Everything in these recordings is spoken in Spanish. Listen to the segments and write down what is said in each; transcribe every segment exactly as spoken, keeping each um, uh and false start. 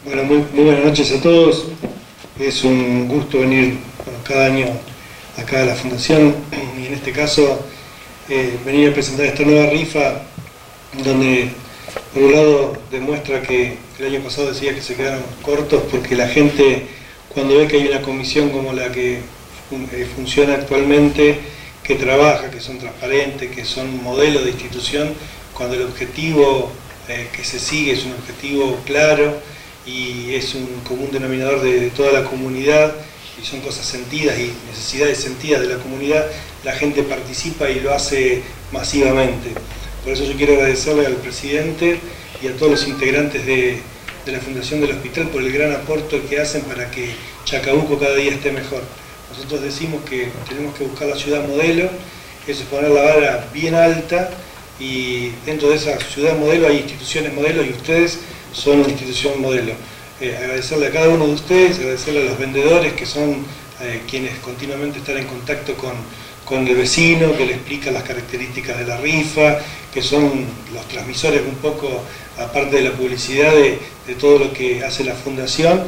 Bueno, muy, muy buenas noches a todos. Es un gusto venir bueno, cada año acá a la Fundación y en este caso eh, venir a presentar esta nueva rifa donde por un lado demuestra que el año pasado decía que se quedaron cortos porque la gente cuando ve que hay una comisión como la que fun eh, funciona actualmente, que trabaja, que son transparentes, que son modelos de institución, cuando el objetivo eh, que se sigue es un objetivo claro y es un común denominador de, de toda la comunidad y son cosas sentidas y necesidades sentidas de la comunidad, la gente participa y lo hace masivamente. Por eso yo quiero agradecerle al presidente y a todos los integrantes de, de la Fundación del Hospital por el gran aporte que hacen para que Chacabuco cada día esté mejor. Nosotros decimos que tenemos que buscar la ciudad modelo, eso es poner la vara bien alta y dentro de esa ciudad modelo hay instituciones modelo y ustedes son una institución modelo. Eh, agradecerle a cada uno de ustedes, agradecerle a los vendedores que son eh, quienes continuamente están en contacto con, con el vecino, que le explican las características de la rifa, que son los transmisores un poco, aparte de la publicidad, de, de todo lo que hace la Fundación.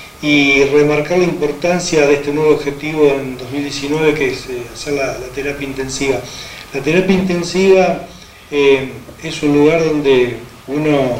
Y remarcar la importancia de este nuevo objetivo en dos mil diecinueve, que es eh, hacer la, la terapia intensiva. La terapia intensiva eh, es un lugar donde uno,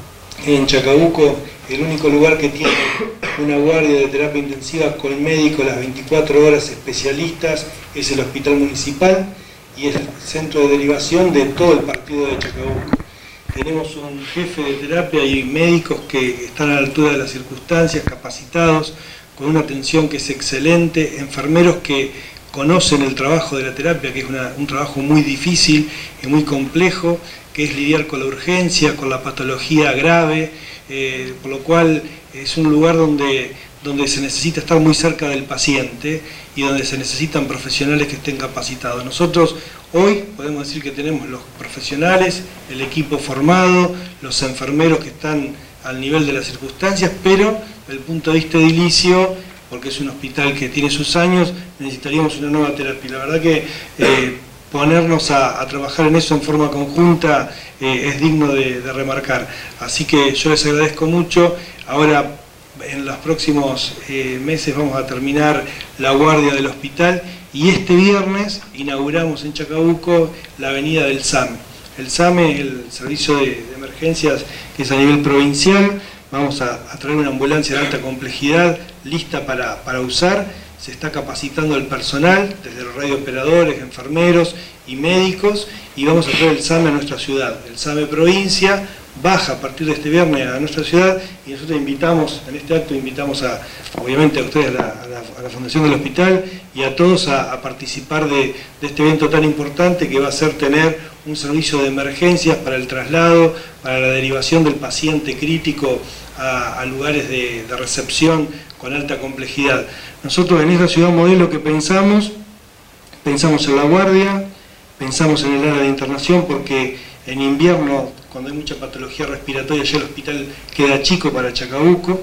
en Chacabuco, el único lugar que tiene una guardia de terapia intensiva con médico las veinticuatro horas especialistas es el Hospital Municipal y es el centro de derivación de todo el partido de Chacabuco. Tenemos un jefe de terapia y médicos que están a la altura de las circunstancias, capacitados, con una atención que es excelente, enfermeros que conocen el trabajo de la terapia, que es una, un trabajo muy difícil y muy complejo, que es lidiar con la urgencia, con la patología grave, eh, por lo cual es un lugar donde, donde se necesita estar muy cerca del paciente y donde se necesitan profesionales que estén capacitados. Nosotros hoy podemos decir que tenemos los profesionales, el equipo formado, los enfermeros que están al nivel de las circunstancias, pero desde el punto de vista edilicio, porque es un hospital que tiene sus años, necesitaríamos una nueva terapia. La verdad que eh, ponernos a, a trabajar en eso en forma conjunta eh, es digno de, de remarcar. Así que yo les agradezco mucho. Ahora, en los próximos eh, meses vamos a terminar la guardia del hospital y este viernes inauguramos en Chacabuco la avenida del SAME. El SAME, el servicio de, de emergencias que es a nivel provincial, vamos a, a traer una ambulancia de alta complejidad lista para, para usar, se está capacitando el personal, desde los radiooperadores, enfermeros y médicos, y vamos a traer el SAME a nuestra ciudad. El SAME provincia baja a partir de este viernes a nuestra ciudad y nosotros invitamos, en este acto invitamos a, obviamente a ustedes, a la, a la, a la Fundación del Hospital y a todos a, a participar de, de este evento tan importante que va a ser tener un servicio de emergencias para el traslado, para la derivación del paciente crítico a, a lugares de, de recepción con alta complejidad. Nosotros en esta ciudad modelo que pensamos, pensamos en la guardia, pensamos en el área de internación porque en invierno, cuando hay mucha patología respiratoria, ya el hospital queda chico para Chacabuco,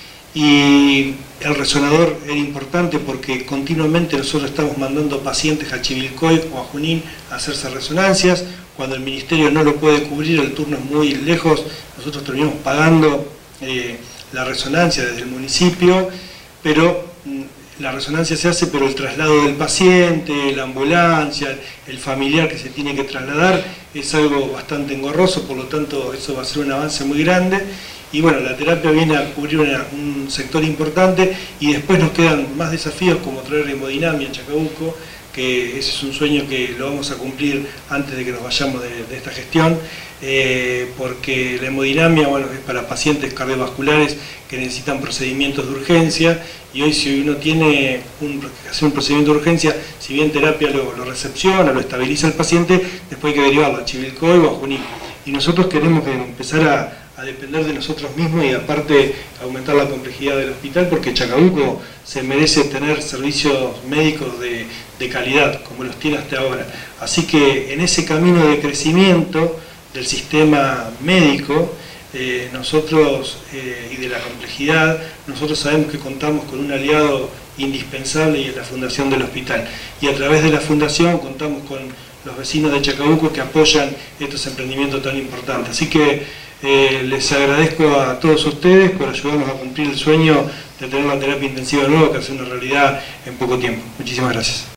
y el resonador era importante porque continuamente nosotros estamos mandando pacientes a Chivilcoy o a Junín a hacerse resonancias. Cuando el ministerio no lo puede cubrir, el turno es muy lejos, nosotros terminamos pagando eh, la resonancia desde el municipio, pero la resonancia se hace, pero el traslado del paciente, la ambulancia, el familiar que se tiene que trasladar es algo bastante engorroso, por lo tanto eso va a ser un avance muy grande. Y bueno, la terapia viene a cubrir una, un sector importante y después nos quedan más desafíos como traer hemodinamia a Chacabuco, que ese es un sueño que lo vamos a cumplir antes de que nos vayamos de, de esta gestión, eh, porque la hemodinamia, bueno, es para pacientes cardiovasculares que necesitan procedimientos de urgencia y hoy si uno tiene un, hacer un procedimiento de urgencia, si bien terapia lo, lo recepciona, lo estabiliza el paciente, después hay que derivarlo a Chivilcoy o a Junín. Y nosotros queremos empezar a a depender de nosotros mismos y aparte aumentar la complejidad del hospital porque Chacabuco se merece tener servicios médicos de, de calidad como los tiene hasta ahora. Así que en ese camino de crecimiento del sistema médico eh, nosotros eh, y de la complejidad, nosotros sabemos que contamos con un aliado indispensable y es la Fundación del Hospital. Y a través de la Fundación contamos con los vecinos de Chacabuco que apoyan estos emprendimientos tan importantes. Así que Eh, les agradezco a todos ustedes por ayudarnos a cumplir el sueño de tener una terapia intensiva nueva que es una realidad en poco tiempo. Muchísimas gracias.